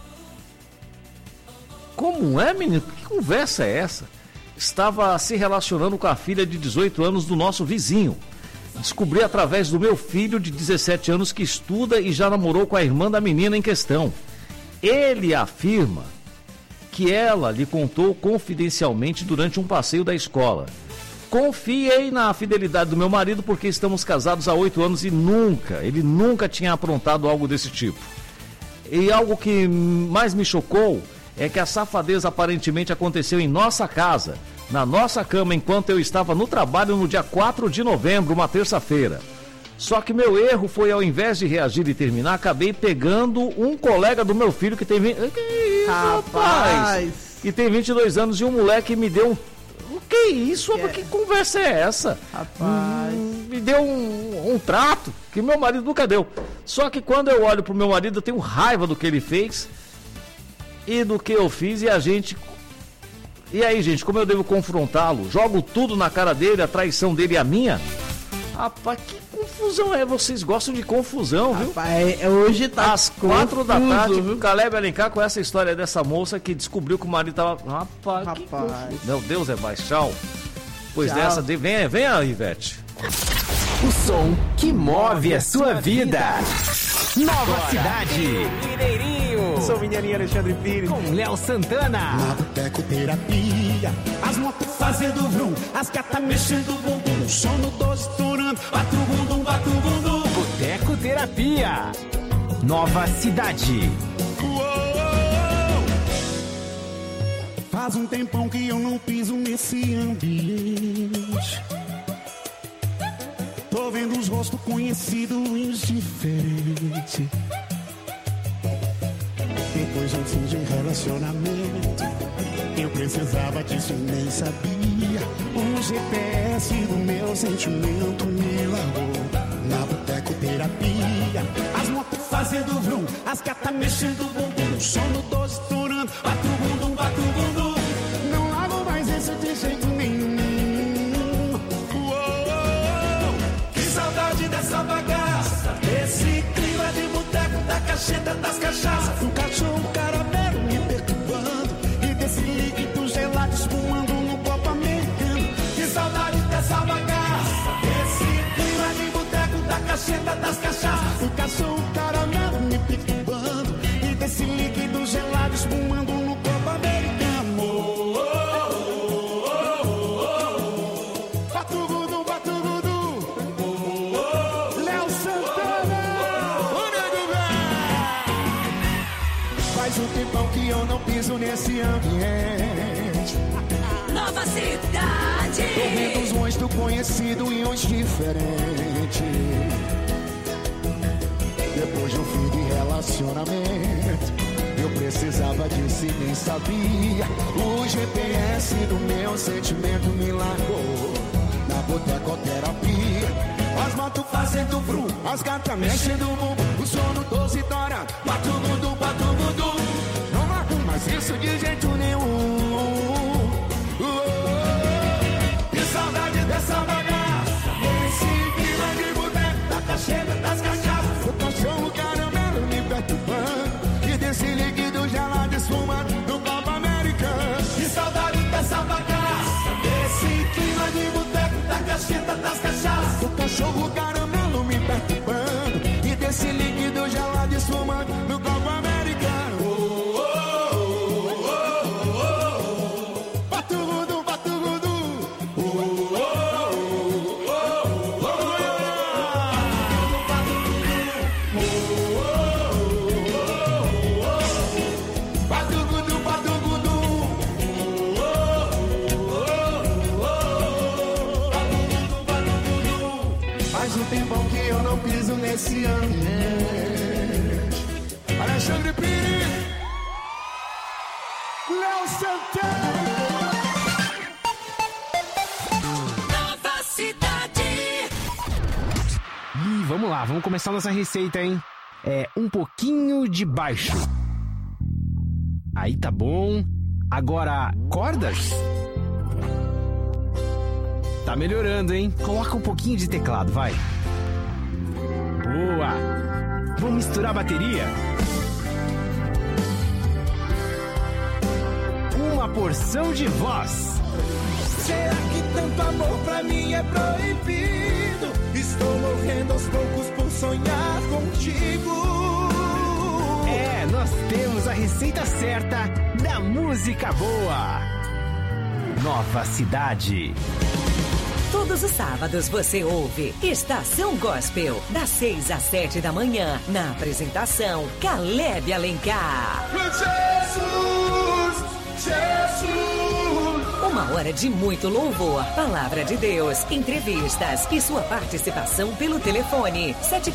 Como é, menino? Que conversa é essa? Estava se relacionando com a filha de 18 anos do nosso vizinho. Descobri através do meu filho de 17 anos que estuda e já namorou com a irmã da menina em questão. Ele afirma que ela lhe contou confidencialmente durante um passeio da escola. Confiei na fidelidade do meu marido porque estamos casados há 8 anos e ele nunca tinha aprontado algo desse tipo. E algo que mais me chocou é que a safadeza aparentemente aconteceu em nossa casa, na nossa cama, enquanto eu estava no trabalho no dia 4 de novembro, uma terça-feira. Só que meu erro foi, ao invés de reagir e terminar, acabei pegando um colega do meu filho que tem... Que isso, rapaz? Que tem 22 anos e um moleque me deu um... O que é isso? Que conversa é essa? Rapaz... me deu um trato que meu marido nunca deu. Só que quando eu olho pro meu marido, eu tenho raiva do que ele fez e do que eu fiz E aí, gente, como eu devo confrontá-lo? Jogo tudo na cara dele, a traição dele e a minha? Rapaz, que confusão é? Vocês gostam de confusão, viu? Rapaz, hoje tá às 4 da tarde, o Caleb Alencar com essa história dessa moça que descobriu que o marido tava... Rapaz. Meu Deus, é baixão. Pois Tchau. dessa, vem aí, Ivete. O som que move a sua vida. Nova Cidade. Mineirinho. Sou Mineirinho Alexandre Pires. Com Léo Santana. Na Boteco Terapia. As motos fazendo vrum. As gatas mexendo o bumbum. O som no 12 estourando. Bate o bumbum, bate o bumbum. Boteco Terapia. Nova Cidade. Faz um tempão que eu não piso nesse ambiente. Tô vendo os rostos conhecidos e os diferentes. Depois de um fim de relacionamento, eu precisava disso e nem sabia. O GPS do meu sentimento me largou. Na Boteco Terapia. As motos fazendo vrum, as gatas mexendo o bumbum. O som no 12 estourando, bate o bumbum, bate o bumbum. Não largo mais isso de jeito nenhum. Que saudade dessa bagaça. tempão que eu não piso nesse ambiente. Nova cidade. Tô vendo uns rostos conhecidos e uns diferentes. Depois de um fim de relacionamento, eu precisava disso e nem sabia. O GPS do meu sentimento me largou na botecoterapia. As motos fazendo vrum, as gatas mexendo bum, o sono 12 horas, batu gudu. Não largo mais isso de jeito nenhum. Que saudade dessa bagaça, esse clima de boteco, da cacheira, das cachaças, o cachorro caramelo me perturbando e desse líquido gelado esfumando no Copa América. Que saudade dessa bagaça, desse clima de boteco, da cacheira, das cachaças, o cachorro caramelo me perturbando e desse líquido gelado esfumando no Copa América. Nesse ambiente. Alexandre Pires, Léo Santana. Nova cidade. E vamos lá, vamos começar nossa receita, hein? É um pouquinho de baixo. Aí tá bom. Agora, cordas? Tá melhorando, hein? Coloca um pouquinho de teclado, vai. Boa! Vamos misturar a bateria? Uma porção de voz. Será que tanto amor pra mim é proibido? Estou morrendo aos poucos por sonhar contigo. É, nós temos a receita certa da música boa. Nova Cidade. Todos os sábados você ouve Estação Gospel, das 6 às 7 da manhã, na apresentação Caleb Alencar. Jesus, Jesus. Uma hora de muito louvor, palavra de Deus, entrevistas e sua participação pelo telefone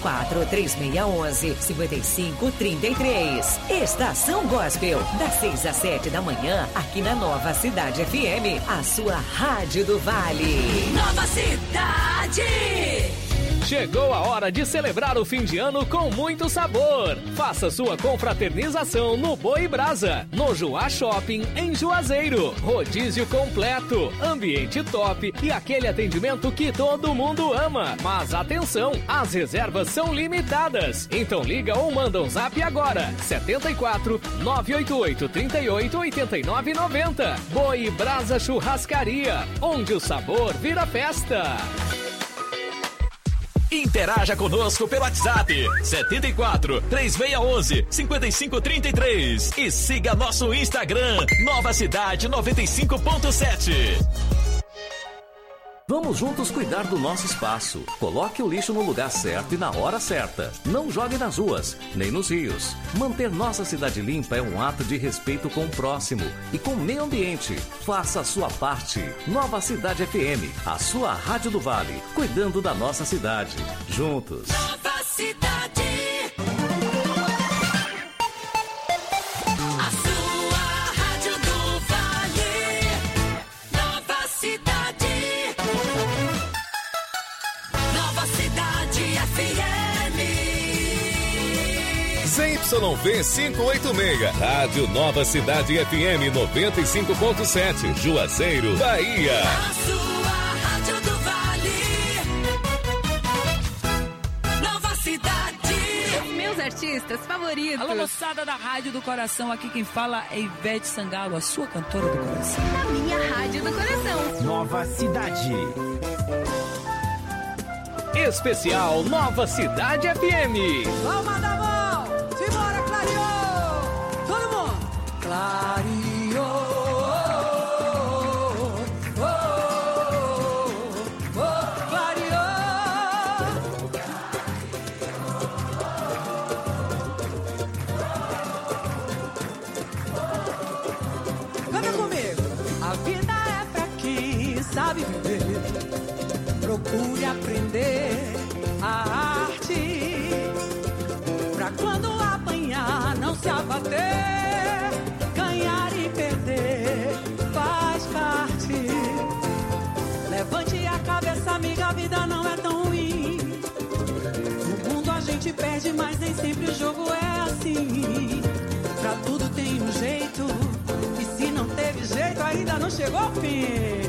74-3611-5533. Estação Gospel, das 6 às 7 da manhã, aqui na Nova Cidade FM, a sua rádio do Vale. Nova Cidade. Chegou a hora de celebrar o fim de ano com muito sabor. Faça sua confraternização no Boi Brasa, no Juá Shopping, em Juazeiro. Rodízio completo, ambiente top e aquele atendimento que todo mundo ama. Mas atenção, as reservas são limitadas. Então liga ou manda um zap agora. 74 988 38 89 90. Boi Brasa Churrascaria, onde o sabor vira festa. Interaja conosco pelo WhatsApp 74-3611-5533 e siga nosso Instagram Nova Cidade 95.7. Vamos juntos cuidar do nosso espaço. Coloque o lixo no lugar certo e na hora certa. Não jogue nas ruas, nem nos rios. Manter nossa cidade limpa é um ato de respeito com o próximo e com o meio ambiente. Faça a sua parte. Nova Cidade FM, a sua rádio do Vale, cuidando da nossa cidade. Juntos. Nova Cidade. ZYV 586, Rádio Nova Cidade FM 95.7, Juazeiro, Bahia. A sua rádio do Vale. Nova Cidade. Meus artistas favoritos. Alô, moçada da Rádio do Coração, aqui quem fala é Ivete Sangalo, a sua cantora do coração. A minha rádio do coração. Nova Cidade. Especial Nova Cidade FM. Palma da mão. Simbora, clareou. Todo mundo. Clareou. A vida é pra quem sabe viver. Procure aprender a arte, pra quando apanhar não se abater. Ganhar e perder faz parte. Levante a cabeça, amiga, a vida não é tão ruim. No mundo a gente perde, mas nem sempre o jogo é assim. Pra tudo tem um jeito, e se não teve jeito, ainda não chegou ao fim.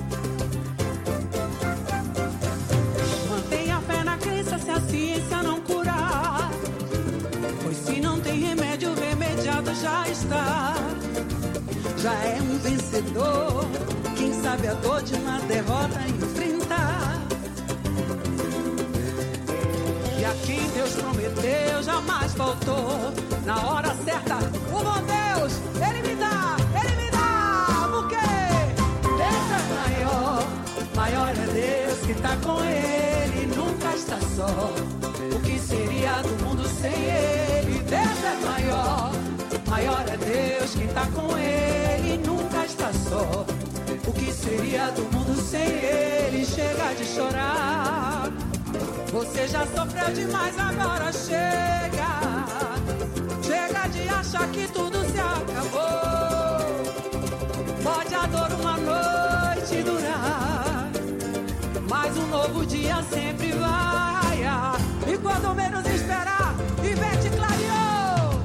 Mantenha a fé na crença se a ciência não curar, pois se não tem remédio, o remediado já está. Já é um vencedor quem sabe a dor de uma derrota enfrentar. E a quem Deus prometeu jamais faltou. Na hora certa, o bom Deus, Ele me dá, porque Deus é maior, maior é Deus que tá com Ele, nunca está só. O que seria do mundo sem Ele? Deus é maior, maior é Deus que tá com Ele, nunca está só. O que seria do mundo sem Ele? Chega de chorar, você já sofreu demais, agora chega. Chega de achar que tudo se acabou. Pode a dor uma noite durar, mas um novo dia sempre vai. E quando menos esperar, Ivete clareou.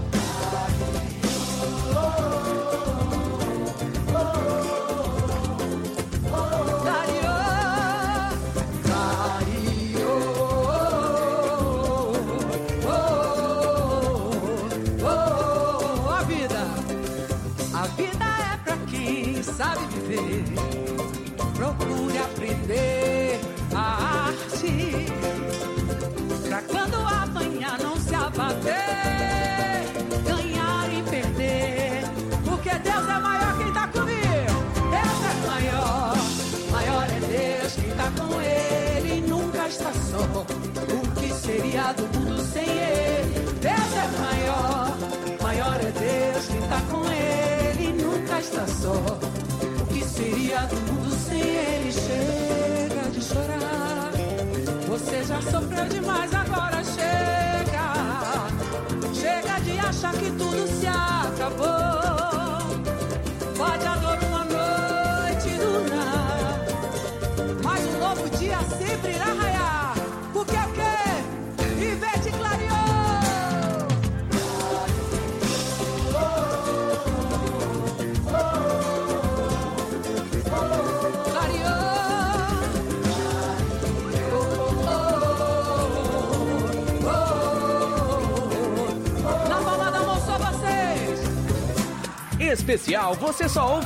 Sabe viver, procure aprender a arte, pra quando apanhar não se abater. Ganhar e perder, porque Deus é maior quem tá comigo. Deus é maior, maior é Deus quem tá com Ele, nunca está só. O que seria do mundo sem Ele? Deus é maior, maior é Deus quem tá com Ele, nunca está só. Seria do mundo sem Ele? Chega de chorar, você já sofreu demais, agora chega. Chega de achar que tudo se acabou. Pode a dor uma noite durar, mas um novo dia sempre irá raiar. Porque o quê? Ivete clareou. Especial, você só ouve